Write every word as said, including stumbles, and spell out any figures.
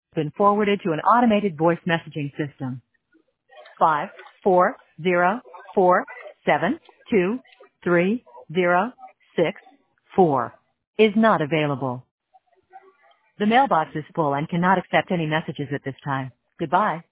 been forwarded to an automated voice messaging system. Five four zero four seven two three zero six four is not available. The mailbox is full and cannot accept any messages at this time. Goodbye.